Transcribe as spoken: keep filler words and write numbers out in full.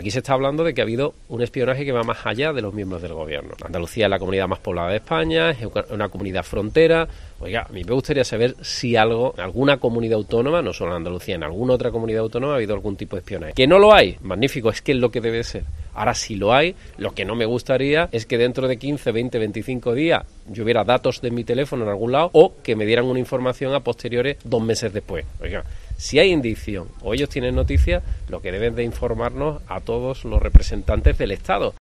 Aquí se está hablando de que ha habido un espionaje que va más allá de los miembros del gobierno. Andalucía es la comunidad más poblada de España, es una comunidad frontera. Oiga, a mí me gustaría saber si algo, en alguna comunidad autónoma, no solo en Andalucía, en alguna otra comunidad autónoma ha habido algún tipo de espionaje. Que no lo hay, magnífico, es que es lo que debe ser. Ahora, si lo hay, lo que no me gustaría es que dentro de quince, veinte, veinticinco días yo viera datos de mi teléfono en algún lado o que me dieran una información a posteriores dos meses después. Oiga, si hay indicio o ellos tienen noticias, lo que deben de informarnos a todos los representantes del Estado.